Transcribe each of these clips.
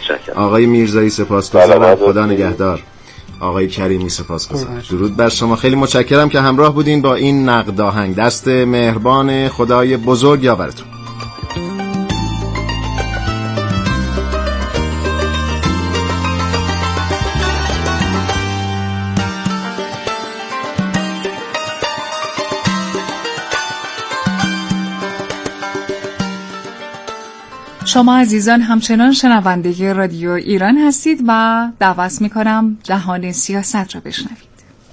متشکرم. آقای میرزایی سپاسگزارم. خدا نگهدار. آقای کریمی سپاسگزارم. درود بر شما. خیلی متشکرم که همراه بودین با این نقد آهنگ. دست مهربان خدای بزرگ یاورتون. شما عزیزان همچنان شنونده رادیو ایران هستید و دعوت میکنم جهان سیاست را بشنوید.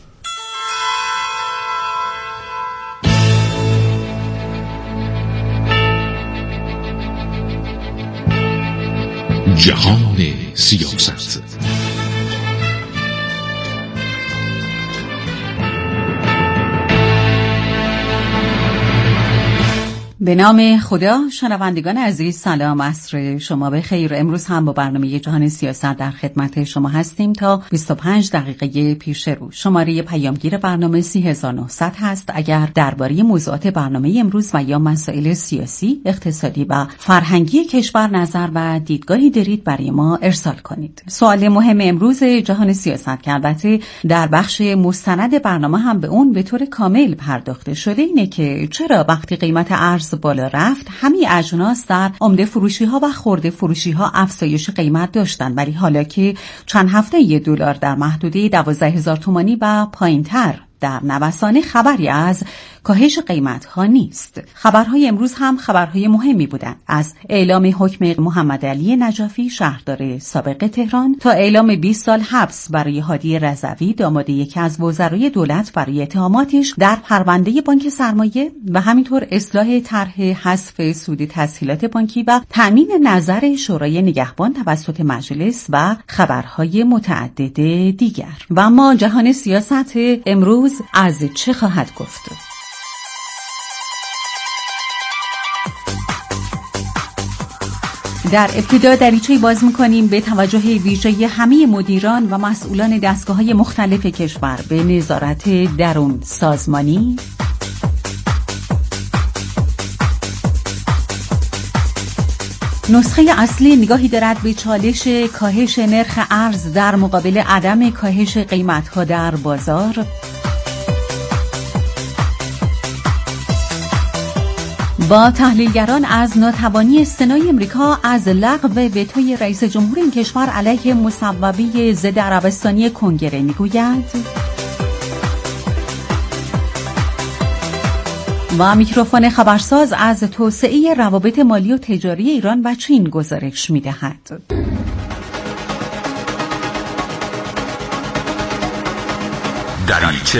جهان سیاست. به نام خدا. شنوندگان عزیز سلام، عصر شما بخیر. امروز هم با برنامه جهان سیاست در خدمت شما هستیم تا 25 دقیقه پیش رو. شماره پیامگیر برنامه 3900 هست. اگر درباره موضوعات برنامه امروز و یا مسائل سیاسی، اقتصادی و فرهنگی کشور نظر و دیدگاهی دارید برای ما ارسال کنید. سوال مهم امروز جهان سیاست که البته در بخش مستند برنامه هم به اون به طور کامل پرداخته شده اینه که چرا وقتی قیمت ارز بالا رفت همه اجناس در عمده فروشی ها و خرده فروشی ها افزایش قیمت داشتن، ولی حالا که چند هفته $1 در محدوده 12,000 تومانی و پایینتر در نوسان خبری از کاهش قیمت ها نیست. خبرهای امروز هم خبرهای مهمی بودند، از اعلام حکم محمد علی نجفی شهردار سابق تهران تا اعلام 20 سال حبس برای هادی رضوی داماد یکی از وزرای دولت برای اتهاماتش در پرونده بانک سرمایه و همینطور اصلاح طرح حذف سود تسهیلات بانکی و تامین نظر شورای نگهبان توسط مجلس و خبرهای متعدد دیگر. و اما جهان سیاست امروز از چه خواهد گفت؟ در ابتدا دریچه‌ای باز می‌کنیم به توجه ویژه همه مدیران و مسئولان دستگاه‌های مختلف کشور به نظارت درون سازمانی. نسخه اصلی نگاهی دارد به چالش کاهش نرخ ارز در مقابل عدم کاهش قیمت‌ها در بازار. با تحلیلگران از ناتوانی سنای امریکا از لغو وتوی رئیس جمهور این کشور علیه مصوبه ضد عربستانی کنگره میگوید. و میکروفون خبرساز از توسعه روابط مالی و تجاری ایران و چین گزارش میدهد. دریچه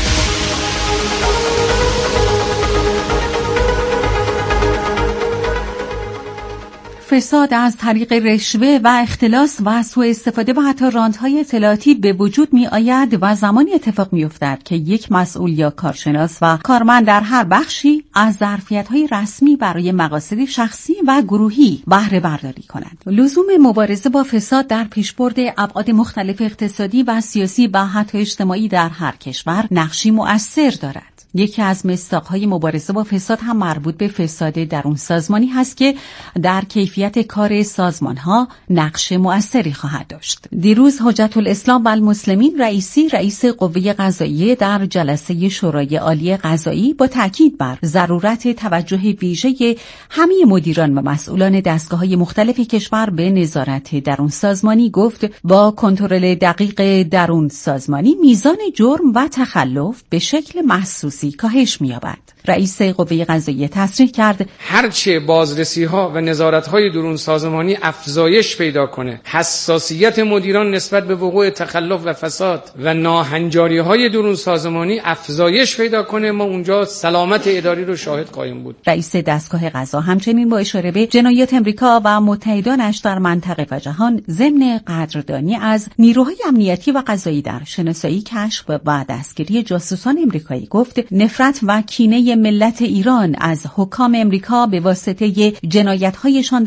فساد از طریق رشوه و اختلاس و سوء استفاده و حتی راندهای اطلاعاتی به وجود می آید و زمانی اتفاق می افتد که یک مسئول یا کارشناس و کارمند در هر بخشی از ظرفیت‌های رسمی برای مقاصد شخصی و گروهی بهره برداری کنند. لزوم مبارزه با فساد در پیشبرد ابعاد مختلف اقتصادی و سیاسی و حتی اجتماعی در هر کشور نقشی مؤثر دارد. یکی از مصداق‌های مبارزه با فساد هم مربوط به فساد درون سازمانی هست که در کیفیت کار سازمان‌ها نقش مؤثری خواهد داشت. دیروز حجت الاسلام و المسلمین رئیس قوه قضاییه در جلسه شورای عالی قضایی با تاکید بر ضرورت توجه ویژه همه مدیران و مسئولان دستگاه‌های مختلف کشور به نظارت درون سازمانی گفت با کنترل دقیق درون سازمانی میزان جرم و تخلف به شکل محسوسی کاهش می‌یابد. رئیس قوه قضاییه تصریح کرد هرچه بازرسی‌ها و نظارت‌های درون سازمانی افزایش پیدا کنه، حساسیت مدیران نسبت به وقوع تخلف و فساد و ناهنجاری‌های درون سازمانی افزایش پیدا کنه، ما اونجا سلامت اداری رو شاهد خواهیم بود. رئیس دستگاه قضا همچنین با اشاره به جنایات امریکا و متحدانش در منطقه و جهان ضمن قدردانی از نیروهای امنیتی و قضایی در شناسایی، کشف و دستگیری جاسوسان امریکایی گفت نفرت و کینه ملت ایران از حکام امریکا به واسطه جنایت‌هایشان در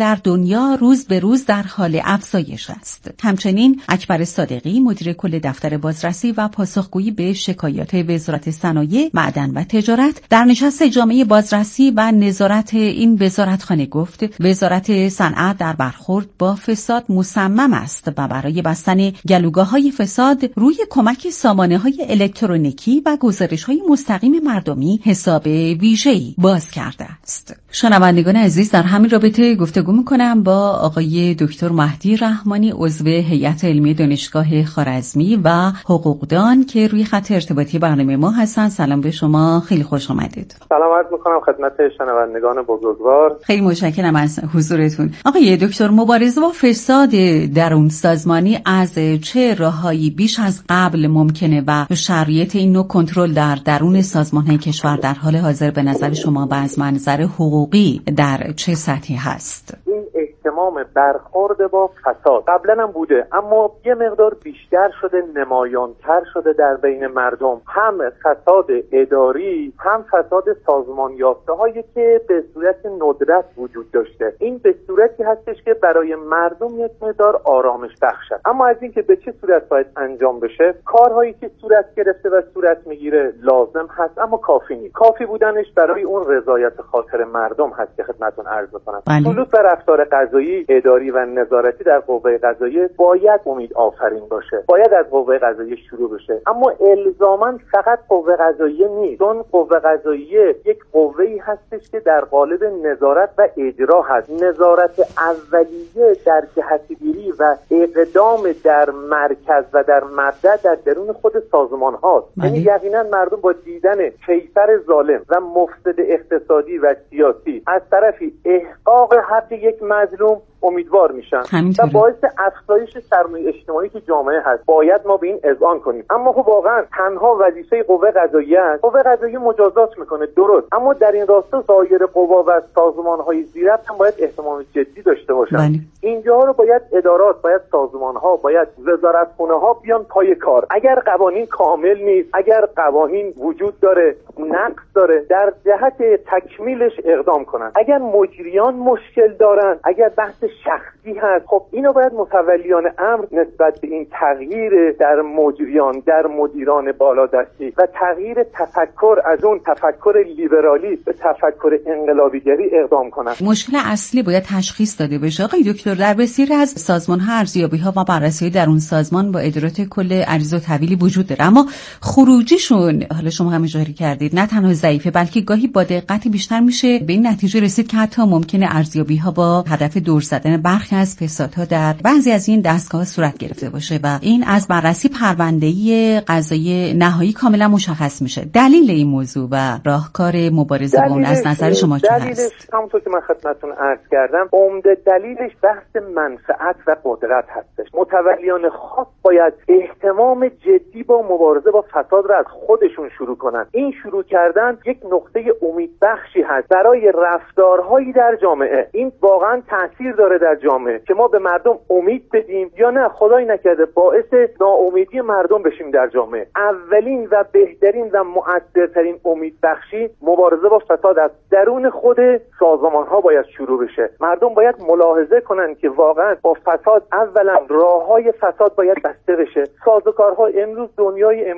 در دنیا روز به روز در حال افزایش است. همچنین اکبر صادقی مدیر کل دفتر بازرسی و پاسخگویی به شکایات وزارت صنایع، معدن و تجارت در نشست جامعه بازرسی و نظارت این وزارتخانه گفت وزارت صنعت در برخورد با فساد مصمم است و برای بستن گلوگاه‌های فساد روی کمک سامانه‌های الکترونیکی و گزارش‌های مستقیم مردمی حساب ویژه‌ای باز کرده است. شنوندگان عزیز، در همین رابطه گفتگو می‌کنم با آقای دکتر مهدی رحمانی عضو هیئت علمی دانشگاه خوارزمی و حقوقدان که روی خط ارتباطی برنامه ما هستن. سلام به شما، خیلی خوش آمدید. سلام عرض می‌کنم خدمت شنوندگان بزرگوار. خیلی متشکرم از حضورتون. آقای دکتر، مبارزه با فساد درون سازمانی از چه راه‌هایی بیش از قبل ممکنه و شرایط این نوع کنترل در درون سازمان‌های کشور در حال حاضر به نظر شما و از منظر حقوقی در چه سطحی هست؟ اهتمام برخورد با فساد قبلا هم بوده، اما یه مقدار بیشتر شده، نمایانتر شده در بین مردم. هم فساد اداری، هم فساد سازمان یافته هایی که به صورت ندرت وجود داشته. این به صورتی هستش که برای مردم یک مقدار آرامش بخشه. اما از اینکه به چه صورت باید انجام بشه، کارهایی که صورت گرفته و صورت میگیره لازم هست، اما کافی نیست. کافی بودنش برای اون رضایت خاطر مردم هست که خدمتتون عرض می‌کنم. سلوک و رفتار قضایی، اداری و نظارتی در قوه قضاییه باید امید آفرین باشه، باید از قوه قضاییه شروع بشه، اما الزاماً فقط قوه قضاییه نیست، چون قوه قضاییه یک قوه‌ای هستش که در قالب نظارت و اجرا هست. نظارت اولیه در جهت‌گیری و اقدام در مرکز و در مبدأ در درون خود سازمان هاست. یعنی یقینا مردم با دیدن کیفر ظالم و مفسد اقتصادی و سیاسی از طرفی احقاق حق یک مظلوم امیدوار میشن و باعث افزایش سرمایه اجتماعی که جامعه هست. باید ما به این اذعان کنیم. اما خب واقعا تنها وظیفه قوه قضاییه است. قوه قضاییه مجازات میکنه، درست، اما در این راستا سایر قوا و سازمان‌های زیرربط هم باید اهتمام جدی داشته باشن. اینجا رو باید ادارات، باید سازمان‌ها، باید وزارتخونه‌ها بیان پای کار. اگر قوانین کامل نیست، اگر قوانین وجود داره، نقص داره، در جهت تکمیلش اقدام کنن. اگر مجریان مشکل دارن، اگر بحث شخصی هست، خب اینو باید متولیان امر نسبت به این تغییر در مجریان، در مدیران بالادستی و تغییر تفکر از اون تفکر لیبرالی به تفکر انقلابیگری اقدام کنن. مشکل اصلی باید تشخیص داده بشه. آقای دکتر، در بسیاری از سازمان‌ها ارزیابی‌ها و بررسی درون سازمان با ادارات کل عریض و طویلی وجود داره، اما خروجیشون، حالا شما هم اشاره کردید، نه تنها ضعیفه بلکه گاهی با دقت بیشتر میشه به این نتیجه رسید که حتی ممکنه ارزیابی‌ها با هدف دور زدن برخی از فسادها در بعضی از این دستگاه صورت گرفته باشه و این از بررسی پرونده‌ای قضایی نهایی کاملا مشخص میشه. دلیل این موضوع و راهکار مبارزه با اون از نظر شما چه هست؟ همونطور که من خدمتتون عرض کردم، عمده دلیلش بحث منفعت و قدرت هستش. متولیان خاص باید اهتمام جدی با مبارزه با فساد را از خودشون شروع کنن. این شروع کردن یک نقطه امیدبخشی هست برای رفتارهایی در جامعه. این واقعا تاثیر داره در جامعه که ما به مردم امید بدیم یا نه خدای نکرده باعث ناامیدی مردم بشیم در جامعه. اولین و بهترین و مؤثرترین امیدبخشی مبارزه با فساد از درون خود سازمان‌ها باید شروع بشه. مردم باید ملاحظه کنن که واقعا با فساد اولا راه‌های فساد باید بسته بشه. سازوکارها امروز دنیای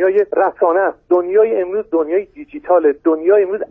رسانه است، دنیای امروز دنیای دیجیتال، دنیای امروز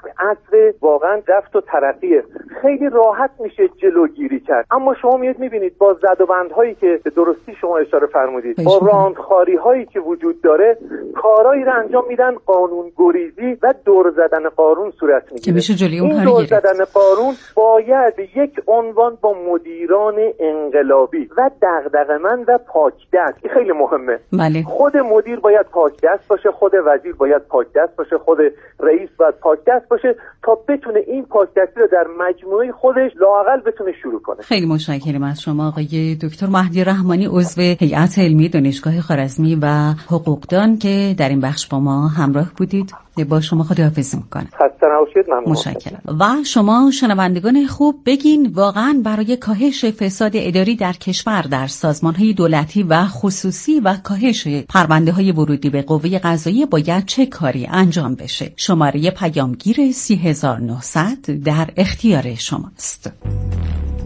عصر واقعا رفت و ترقیه. خیلی راحت میشه جلوگیری کرد، اما شما میبینید با زدوبندهایی که به درستی شما اشاره فرمودید، با راندخاری هایی که وجود داره، کارایی رو انجام میدن قانون گریزی و دور زدن قانون صورت میگیره. این دور زدن قانون باید یک عنوان با مدیران انقلابی و دغدغه‌مند و پاکدست، این خیلی مهمه. خود مدیر باید پاکدست باشه، خود وزیر باید پاکدست باشه، خود رئیس باید پاکدست باشه تا بتونه این پاکدستی رو در مجموعه خودش لااقل بتونه شروع کنه. خیلی متشکرم از شما آقای دکتر مهدی رحمانی عضو هیئت علمی دانشگاه خوارزمی و حقوقدان که در این بخش با ما همراه بودید. با شما خداحافظی میکنم. خسته نباشید. ممنون. متشکرم. و شما شنوندگان خوب، بگین واقعا برای کاهش فساد اداری در کشور در سازمان‌های دولتی و خصوصی و کاهش پرونده‌های ورودی به قوه قضاییه باید چه کاری انجام بشه؟ شماره پیامگیر 30900 در اختیار شماست.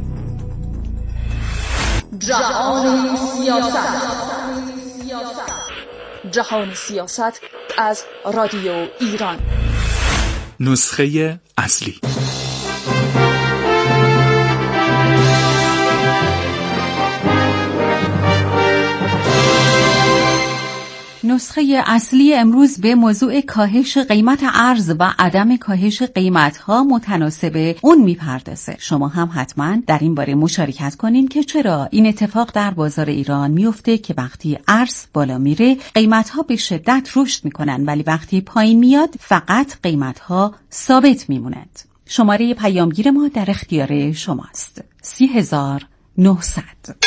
جهان سیاست از رادیو ایران. نسخه اصلی. نسخه اصلی امروز به موضوع کاهش قیمت ارز و عدم کاهش قیمت‌ها متناسب اون میپردازه. شما هم حتما در این باره مشارکت کنین که چرا این اتفاق در بازار ایران میفته که وقتی ارز بالا میره قیمت‌ها به شدت رشد میکنن، ولی وقتی پایین میاد فقط قیمت‌ها ثابت میمونند. شماره پیامگیر ما در اختیار شماست. 30900.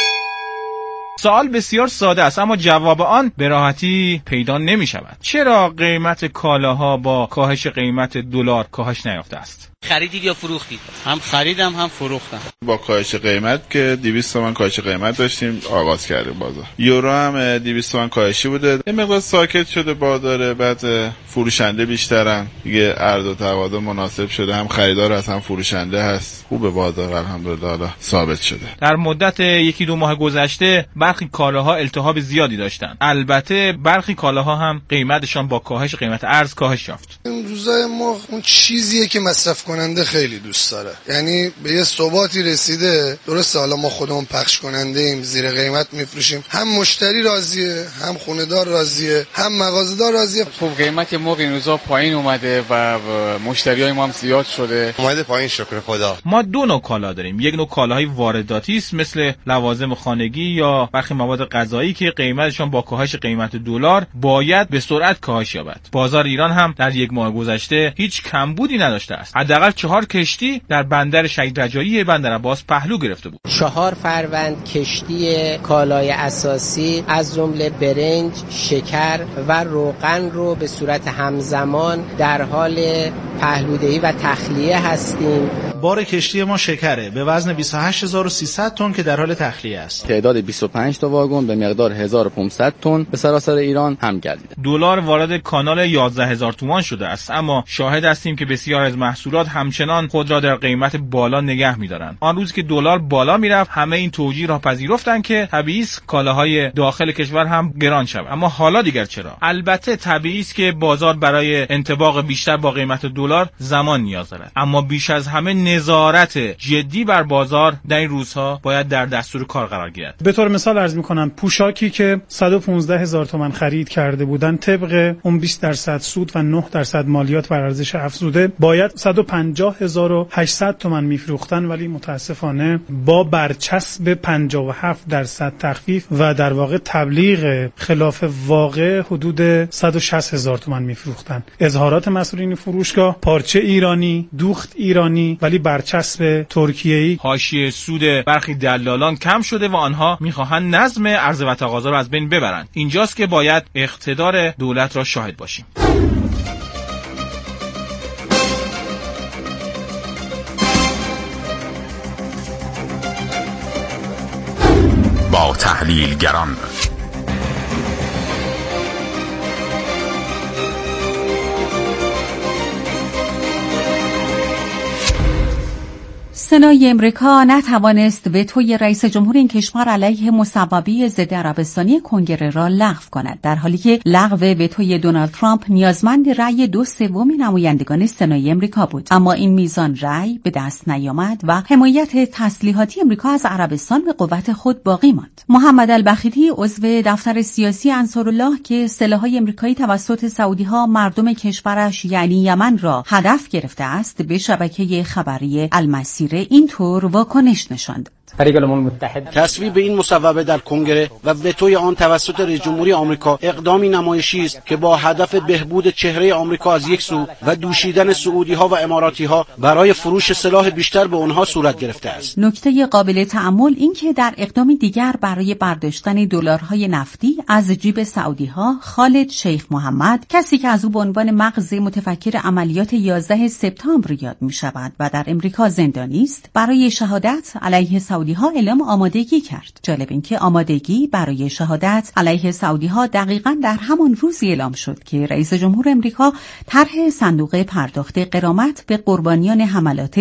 سوال بسیار ساده است اما جواب آن به راحتی پیدا نمی شود. چرا قیمت کالاها با کاهش قیمت دلار کاهش نیافته است؟ خریدید یا فروختید؟ هم خریدم هم فروختم. با کاهش قیمت که 200 تومن کاهش قیمت داشتیم آغاز کردیم بازار. یورو هم 200 تومن کاهشی بوده. یه مقدار ساکت شده بازار، بعد فروشنده بیشترن. دیگه عرض و تقاضا مناسب شده، هم خریدار هست هم فروشنده هست. خوبه بازار الحمدلله ثابت شده. در مدت 1-2 ماه گذشته برخی کالاها التهاب زیادی داشتن. البته برخی کالاها هم قیمتشان با کاهش قیمت ارز کاهش یافت. این روزای ما اون چیزیه که مصرف کننده خیلی دوست داره، یعنی به یه ثباتی رسیده. درسته حالا ما خودمون پخش کننده ایم، زیر قیمت میفروشیم، هم مشتری راضیه، هم خونه‌دار راضیه، هم مغازه‌دار راضیه. خب قیمت ما این روزا پایین اومده و مشتریای ما هم زیاد شده. اومده پایین شکر خدا. ما 2 نوع کالا داریم. یک نوع کالاهای وارداتی است مثل لوازم خانگی یا برخی مواد غذایی که قیمتشان با کاهش قیمت دلار باید به سرعت کاهش یابد. بازار ایران هم در 1 ماه گذشته هیچ کمبودی نداشته است. حداقل 4 کشتی در بندر شهید رجایی بندر عباس پهلو گرفته بود. 4 فروند کشتی کالای اساسی از جمله برنج، شکر و روغن رو به صورت همزمان در حال پهلودهی و تخلیه هستیم. بار کشتی ما شکره به وزن 28300 تن که در حال تخلیه است. تعداد 25 تا واگن به مقدار 1500 تن به سراسر ایران هم گردیده. دلار وارد کانال 11000 تومان شده است، اما شاهد هستیم که بسیار از محصولات همچنان خود را در قیمت بالا نگه می‌دارند. آن روز که دلار بالا میرفت همه این توجیه را پذیرفتند که طبیعی است کالاهای داخل کشور هم گران شود. اما حالا دیگر چرا؟ البته طبیعی است که بازار برای انطباق بیشتر با قیمت دلار زمان نیاز دارد، اما بیش از همه نظارت جدی بر بازار در این روزها باید در دستور کار قرار گیرد. به طور مثال عرض می‌کنم پوشاکی که 115000 تومان خرید کرده بودند طبق اون 20% سود و 9% مالیات بر ارزش افزوده باید 150800 تومان میفروختن، ولی متاسفانه با برچسب 57% تخفیف و در واقع تبلیغ خلاف واقع حدود 160000 تومان میفروختن. اظهارات مسئولین فروشگاه پارچه ایرانی، دوخت ایرانی ولی برچسب ترکیه‌ای. حاشیه سود برخی دلالان کم شده و آنها میخواهند نظم عرضه و تقاضا را از بین ببرند. اینجاست که باید اقتدار دولت را شاهد باشیم. با تحلیلگران سنای امریکا نتوانست وتوی رئیس جمهور این کشور علیه مصوبه ضد عربستانی کنگره را لغو کند، در حالی که لغو وتوی دونالد ترامپ نیازمند رأی 2/3 نمایندگان سنای امریکا بود. اما این میزان رأی به دست نیامد و حمایت تسلیحاتی امریکا از عربستان به قوت خود باقی ماند. محمد البخیتی عضو دفتر سیاسی انصارالله که سلاح‌های امریکایی توسط سعودی‌ها مردم کشورش یعنی یمن را هدف گرفته است، به شبکه خبری المسیر اینطور واکنش نشان داد. تصویب این مصوبه در کنگره و وتوی آن توسط رئیس جمهوری آمریکا اقدامی نمایشی است که با هدف بهبود چهره آمریکا از یک سو و دوشیدن سعودی‌ها و اماراتی‌ها برای فروش سلاح بیشتر به آنها صورت گرفته است. نکته قابل تأمل این که در اقدامی دیگر برای برداشتن دلارهای نفتی از جیب سعودی‌ها خالد شیخ محمد، کسی که از او به عنوان مغز متفکر عملیات 11 سپتامبر یاد می‌شود و در امریکا زندانی است، برای شهادت علیه سعودی سعودی‌ها اعلام آمادگی کرد. جالب این که آمادگی برای شهادت علیه سعودی‌ها دقیقاً در همان روزی اعلام شد که رئیس جمهور امریکا طرح صندوق پرداخت غرامت به قربانیان حملات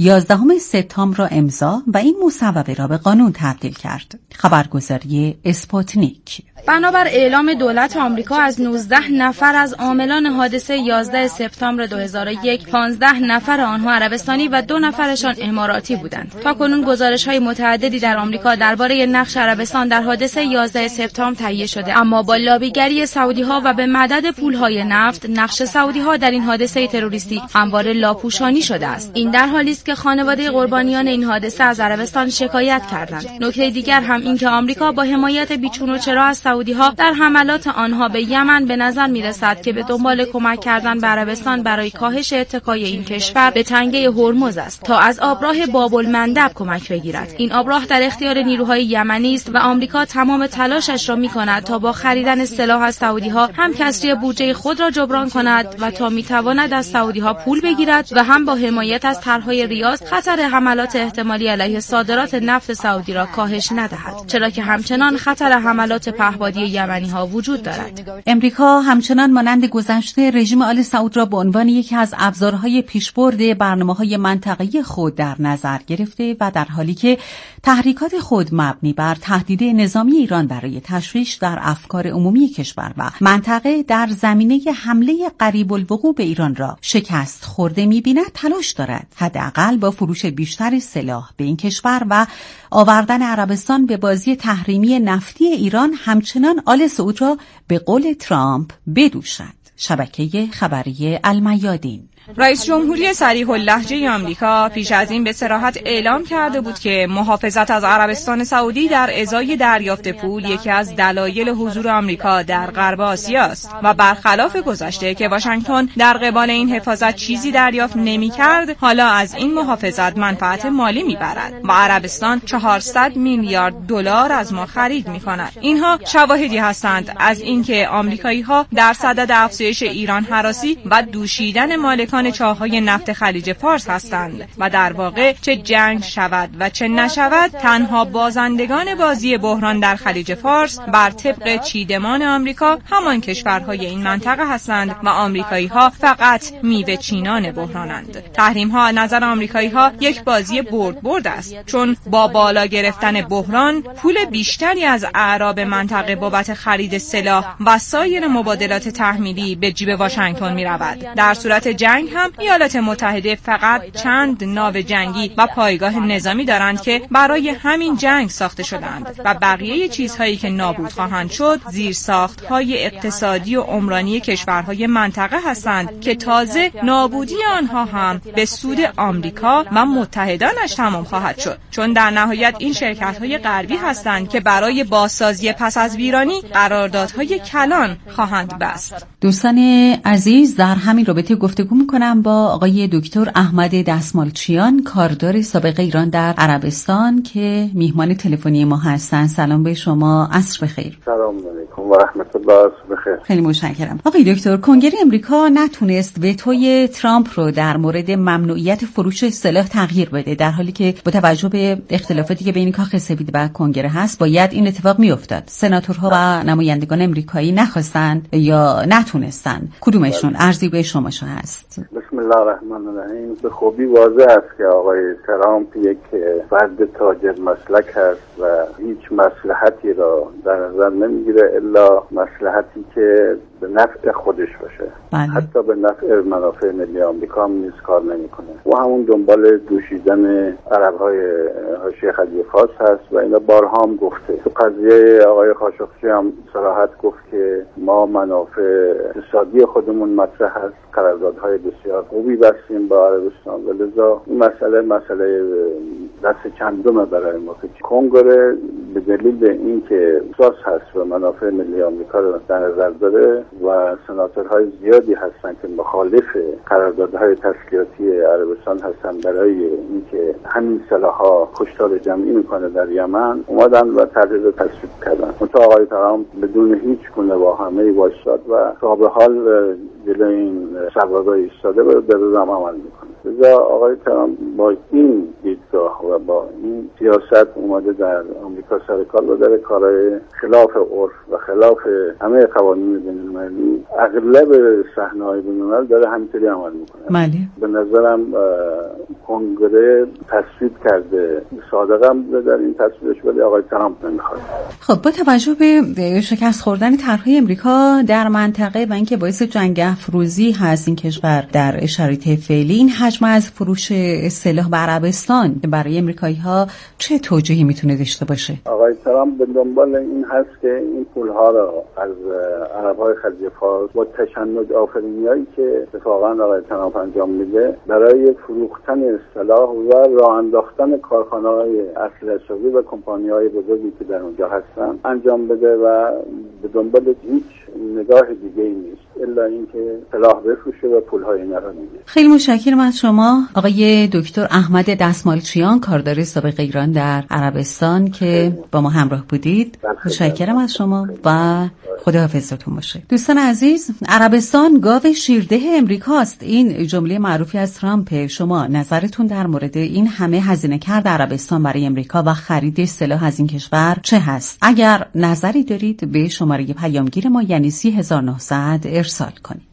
11 سپتامبر را امضا و این مصوبه را به قانون تبدیل کرد. خبرگزاری اسپوتنیک. بنابر اعلام دولت آمریکا از 19 نفر از عاملان حادثه 11 سپتامبر 2001 15 نفر آنها عربستانی و 2 نفرشان اماراتی بودند. تاکنون گزارش‌های متعددی در آمریکا درباره نقش عربستان در حادثه 11 سپتامبر تهیه شده، اما با لابیگری سعودی‌ها و به مدد پول‌های نفت نقش سعودی‌ها در این حادثه تروریستی همواره لاپوشانی شده است. این در حالی است که خانواده قربانیان این حادثه از عربستان شکایت کردند. نکته دیگر هم این که آمریکا با حمایت بیچون و چرا از سعودی‌ها در حملات آنها به یمن به نظر می‌رسد که به دنبال کمک کردن به عربستان برای کاهش اتکای این کشور به تنگه هرمز است تا از آبراه باب المندب کمک بگیرد. این آبراه در اختیار نیروهای یمنی است و آمریکا تمام تلاشش را می‌کند تا با خریدن سلاح از سعودی‌ها هم کسری بودجه خود را جبران کند و تا می‌تواند از سعودی‌ها پول بگیرد و هم با حمایت از طرح‌های ریاض خطر حملات احتمالی علیه صادرات نفت سعودی را کاهش ندهد، چرا که همچنان خطر حملات پهپادی یمنی‌ها وجود دارد. امریکا همچنان مانند گذشته رژیم آل سعود را به عنوان یکی از ابزارهای پیشبرد برنامه‌های منطقه‌ای خود در نظر گرفته و در حالی که تحریکات خود مبنی بر تهدید نظامی ایران برای تشویش در افکار عمومی کشور و منطقه در زمینه حمله قریب الوقوع به ایران را شکست خورده می‌بیند تلاش دارد حداقل با فروش بیشتر سلاح به این کشور و آوردن عربستان به بازی تحریمی نفتی ایران همچنان آل سعود را به قول ترامپ بدوشد. شبکه خبری المیادین. رئیس جمهوری صریح اللهجه آمریکا پیش از این به صراحت اعلام کرده بود که محافظت از عربستان سعودی در ازای دریافت پول یکی از دلایل حضور آمریکا در غرب آسیا است و برخلاف گذشته که واشنگتن در قبال این حفاظت چیزی دریافت نمی‌کرد، حالا از این محافظت منفعت مالی می‌برد و عربستان 400 میلیارد دلار از ما خرید می‌کند. اینها شواهدی هستند از اینکه آمریکایی‌ها در صدد افزایش ایران هراسی و دوشیدن مالکان چاه‌های نفت خلیج فارس هستند و در واقع چه جنگ شود و چه نشود تنها بازندگان بازی بحران در خلیج فارس بر طبق چیدمان آمریکا همان کشورهای این منطقه هستند و آمریکایی‌ها فقط میوه چینان بحرانند. تحریم‌ها نظر آمریکایی‌ها یک بازی برد است، چون با بالا گرفتن بحران پول بیشتری از اعراب منطقه بابت خرید سلاح و سایر مبادلات تحمیلی به جیب واشنگتن می‌رود. در صورت جنگ هم ایالات متحده فقط چند ناو جنگی و پایگاه نظامی دارند که برای همین جنگ ساخته شدند و بقیه چیزهایی که نابود خواهند شد زیرساخت‌های اقتصادی و عمرانی کشورهای منطقه هستند که تازه نابودی آنها هم به سود آمریکا و متحدانش تمام خواهد شد، چون در نهایت این شرکت‌های غربی هستند که برای بازسازی پس از ویرانی قراردادهای کلان خواهند بست. دوستان عزیز، در همین رابطه گفتگو می‌کنم با آقای دکتر احمد دستمالچیان، کاردار سابق ایران در عربستان که میهمان تلفنی ما هستند. سلام به شما، عصر بخیر. سلام علیکم و رحمت الله بخیر. خیلی متشکرم. آقای دکتر، کنگره امریکا نتونست وتوی ترامپ رو در مورد ممنوعیت فروش سلاح تغییر بده، در حالی که با توجه به اختلافاتی که بین کاخ سفید و کنگره هست باید این اتفاق میافتاد. سناتورها و نمایندگان امریکایی نخواستند یا نتونستند. کدومشون؟ ارزی به شما هست. بسم الله الرحمن الرحیم. به خوبی واضح است که آقای ترامپ یک فرد تاجر مسلک است و هیچ مصلحتی را در نظر نمیگیره الا مصلحتی که به نفع خودش باشه. حتی به نفع منافع ملی آمریکا هم نیز کار نمیکنه. و همون دنبال دوشیدن عرب‌های حاشیه خلیج فارس هست و اینا بارها هم گفته. تو قضیه آقای خاشقچی هم صراحت گفت که ما منافع اقتصادی خودمون مطرح هست، قراردادهای بسیار خوبی بستیم با عربستان و لذا این مسئله دست چندمه برای ما. کنگره به دلیل اینکه اساس هست و منافع ملی آمریکا رو در نظر داره و سناتورهای زیادی هستن که مخالف قراردادهای تسلیحاتی عربستان هستن برای اینکه همین سلاح‌ها کشتار جمعی میکنه در یمن، اومدن و طرحی رو تصویب کردن. منتها آقای ترامپ بدون هیچ گونه واهمه‌ای وایساد و تا به حال جلوی این سبب‌ها ایستاده و به روزم عمل میکنه. لذا آقای ترامپ با این دیدگاه و با این سیاست اومده در آمریکا سر کار و داره کارهای خلاف عرف و خلاف همه قوانین بین‌المللی اغلب صحنه‌های بین‌الملل داره همینطوری عمل میکنه. بله. به نظرم کنگره تصویب کرده، صادقم در این تصویبش، ولی آقای ترامپ نمیخواد. خب با توجه به شکست خوردن طرح‌های امریکا در منطقه و اینکه باعث جنگ افروزی هست این کشور در شرایط فعلی، این حجم از فروش سلاح به عربستان برای امریکایی‌ها چه توجیهی میتونه داشته باشه؟ آقای ترامپ به دنبال این هست که این پول‌ها را از عرب‌های خلیج فارس با تشنج آفرینیایی که اتفاقاً آقای ترامپ انجام میده برای فروختن سلاح و راه انداختن کارخانه‌های اسلحه‌سازی و کمپانی‌های بزرگی که در اونجا هستن انجام بده و به دنبال هیچ نگاه دیگه‌ای نیست الا اینکه سلاح بفروشه و پول‌های اینا رو میگیره. خیلی متشکرم از شما آقای دکتر احمد دستمالچیان، کاردار سابق ایران در عربستان که با ما همراه بودید. متشکرم از شما و خداحافظتون باشه. دوستان عزیز، عربستان گاو شیرده امریکاست. این جمله معروفی از ترامپ. شما نظرتون در مورد این همه هزینه کرد عربستان برای امریکا و خرید سلاح از این کشور چه هست؟ اگر نظری دارید به شماره پیامگیر ما یعنی 3900 ارسال کنید.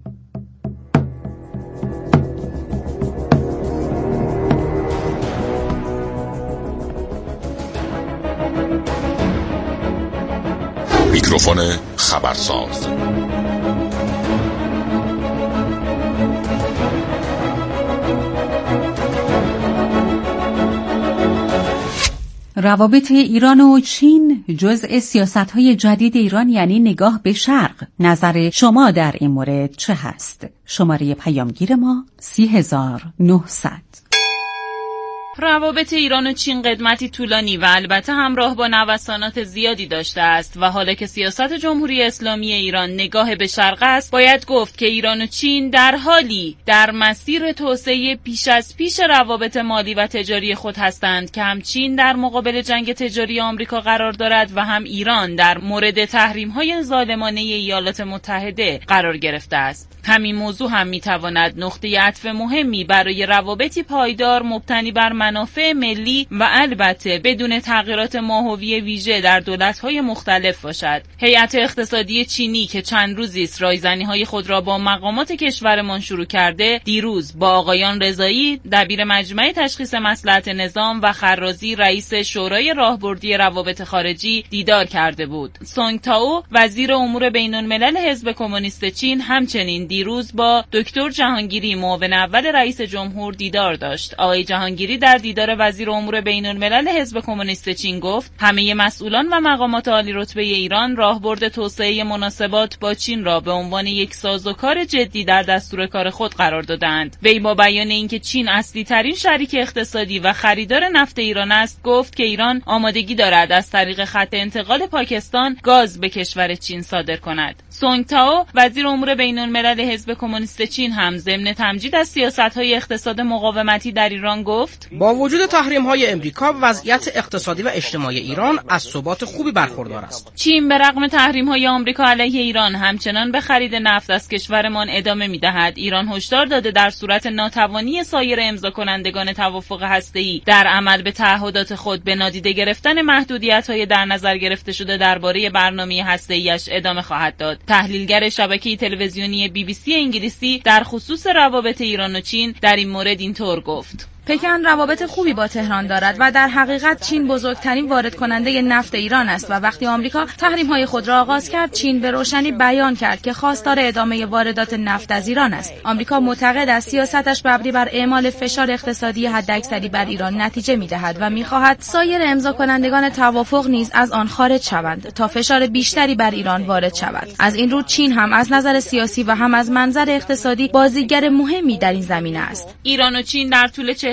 میکروفون خبرساز. روابط ایران و چین جزء سیاست‌های جدید ایران یعنی نگاه به شرق. نظر شما در این مورد چه هست؟ شماره پیامگیر ما 30900. روابط ایران و چین قدمتی طولانی و البته همراه با نوسانات زیادی داشته است و حالا که سیاست جمهوری اسلامی ایران نگاه به شرق است، باید گفت که ایران و چین در حالی در مسیر توسعه پیش از پیش روابط مالی و تجاری خود هستند که هم چین در مقابل جنگ تجاری آمریکا قرار دارد و هم ایران در مورد تحریم‌های ظالمانه ایالات متحده قرار گرفته است. همین موضوع هم میتواند نقطه عطف مهمی برای روابطی پایدار مبتنی بر منافع ملی و البته بدون تغییرات ماهوی ویژه در دولت‌های مختلف باشد. هیئت اقتصادی چینی که چند روزی است رایزنی‌های خود را با مقامات کشورمان شروع کرده، دیروز با آقایان رضایی دبیر مجمع تشخیص مصلحت نظام و خرازی رئیس شورای راهبردی روابط خارجی دیدار کرده بود. سونگ تائو وزیر امور بین‌الملل حزب کمونیست چین همچنین دیروز با دکتر جهانگیری معاون اول رئیس جمهور دیدار داشت. آقای جهانگیری در دیدار وزیر امور بین‌الملل حزب کمونیست چین گفت همه مسئولان و مقامات عالی رتبه ایران راهبرد توسعه مناسبات با چین را به عنوان یک سازوکار جدی در دستور کار خود قرار دادند. وی با بیان اینکه چین اصلی ترین شریک اقتصادی و خریدار نفت ایران است، گفت که ایران آمادگی دارد از طریق خط انتقال پاکستان گاز به کشور چین صادر کند. سونگ تائو وزیر امور بین‌الملل حزب کمونیست چین هم ضمن تمجید از سیاست‌های اقتصاد مقاومتی در ایران گفت با وجود تحریم‌های امریکا وضعیت اقتصادی و اجتماعی ایران از ثبات خوبی برخوردار است. چین به رغم تحریم‌های آمریکا علیه ایران همچنان به خرید نفت از کشورمان ادامه می‌دهد. ایران هشدار داده در صورت ناتوانی سایر امضا کنندگان توافق هسته‌ای در عمل به تعهدات خود به نادیده گرفتن محدودیت‌های در نظر گرفته شده درباره برنامه هسته‌ایش ادامه خواهد داد. تحلیلگر شبکه تلویزیونی BBC انگلیسی در خصوص روابط ایران و چین در این مورد اینطور گفت: پکن روابط خوبی با تهران دارد و در حقیقت چین بزرگترین وارد کننده نفت ایران است و وقتی آمریکا تحریم‌های خود را آغاز کرد، چین به روشنی بیان کرد که خواستار ادامه واردات نفت از ایران است. آمریکا معتقد است سیاستش مبنی بر اعمال فشار اقتصادی حداکثری بر ایران نتیجه می‌دهد و می‌خواهد سایر امضا کنندگان توافق نیز از آن خارج شوند تا فشار بیشتری بر ایران وارد شود. از این رو چین هم از نظر سیاسی و هم از منظر اقتصادی بازیگر مهمی در این زمینه است. ایران و چین در طول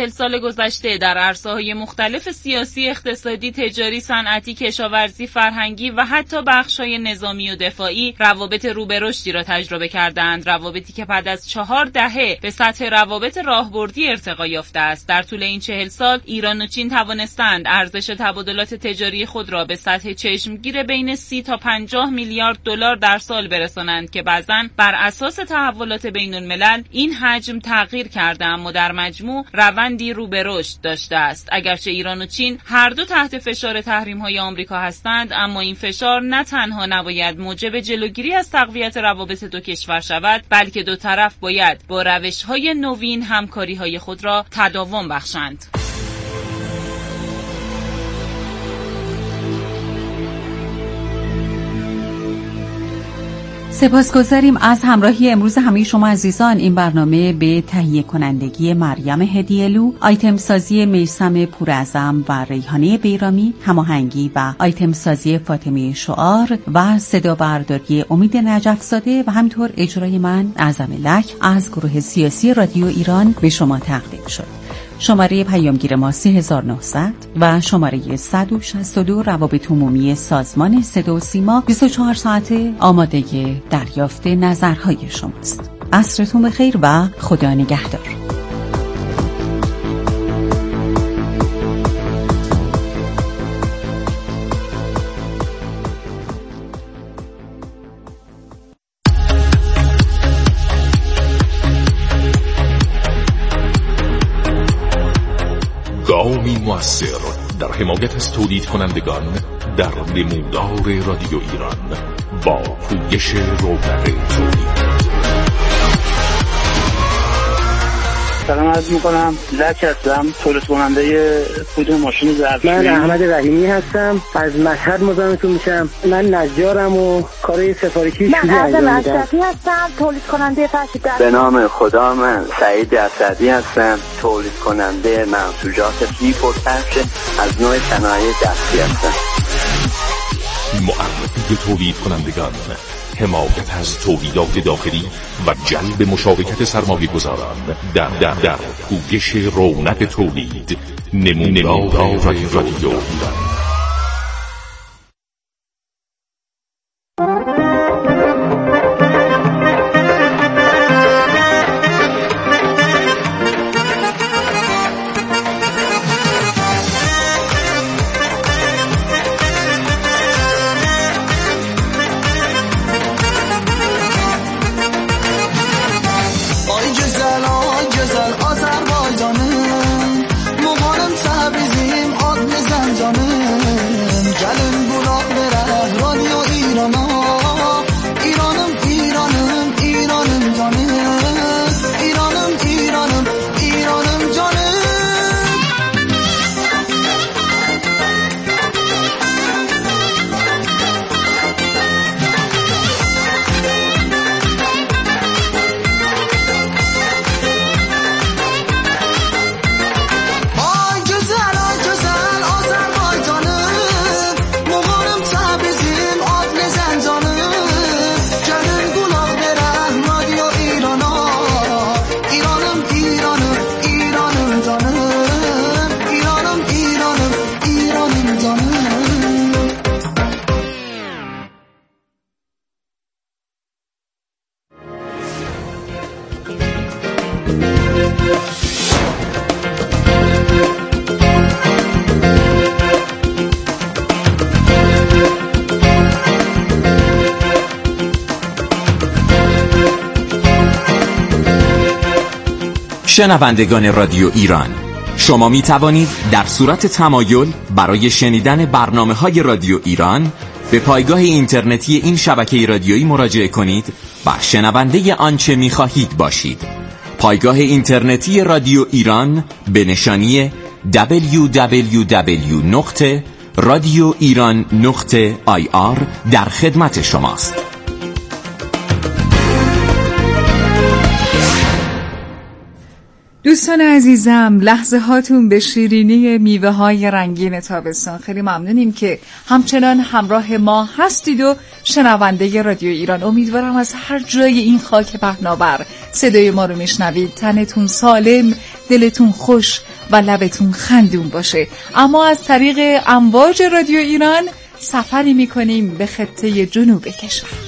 40 سال گذشته در عرصه‌های مختلف سیاسی، اقتصادی، تجاری، صنعتی، کشاورزی، فرهنگی و حتی بخش‌های نظامی و دفاعی روابط رو به رشدی را تجربه کردند، روابطی که بعد از 4 دهه به سطح روابط راهبردی ارتقا یافته است. در طول این 40 سال ایران و چین توانستند ارزش تبادلات تجاری خود را به سطح چشمگیر بین 30 تا 50 میلیارد دلار در سال برسانند که بعضاً بر اساس تحولات بین‌الملل این حجم تغییر کرده، اما در مجموع روندی رو به رشد داشته است. اگرچه ایران و چین هر دو تحت فشار تحریم‌های آمریکا هستند، اما این فشار نه تنها نباید موجب جلوگیری از تقویت روابط دو کشور شود، بلکه دو طرف باید با روش‌های نوین همکاری‌های خود را تداوم بخشند. سپاسگزاریم از همراهی امروز همه شما عزیزان. این برنامه به تهیه کنندگی مریم هدیه‌لو، آیتم سازی میثم پوراعظم و ریحانه بیرامی، هماهنگی و آیتم سازی فاطمه شعار و صدا برداری امید نجف‌زاده و همینطور اجرای من اعظم لک از گروه سیاسی رادیو ایران به شما تقدیم شد. شماره پیامگیر ما 3900 و شماره 162 روابط عمومی سازمان صدا و سیما 24 ساعته آماده دریافت نظرهای شماست. عصرتون بخیر و خدا نگهدار. گامی مؤثر در حمایت از تولید کنندگان در نمودار رادیو ایران با پویش رونق تولید. سلام عرض میکنم، لک هستم، تولید کننده کود ماشین ظرفشویی. من احمد رحیمی هستم، از مشهد مزاحمتون میشم. من نجارم و کارهای سفارشی شویی انجام میدم. من اشرفی هستم، تولید کننده فرش دست. به نام خدا، من سعید اسدی هستم، تولید کننده منسوجات لیف و فرش از نوع صنایع دستی هستم. معرفی تولید کنندگان، حمایت از تولیدات داخلی و جلب مشارکت سرمایه‌گذاران در پویش رونق تولید. نمودار رادیو ایران. شنوندگان رادیو ایران، شما می توانید در صورت تمایل برای شنیدن برنامه‌های رادیو ایران به پایگاه اینترنتی این شبکه رادیویی مراجعه کنید و شنونده آنچه می خواهید باشید. پایگاه اینترنتی رادیو ایران به نشانی www.radioiran.ir در خدمت شماست. دوستان عزیزم، لحظه هاتون به شیرینی میوه های رنگین تابستان. خیلی ممنونیم که همچنان همراه ما هستید و شنونده رادیو ایران. امیدوارم از هر جای این خاک پهناور صدای ما رو میشنوید، تنتون سالم، دلتون خوش و لبتون خندون باشه. اما از طریق امواج رادیو ایران سفری میکنیم به خطه جنوب کشور.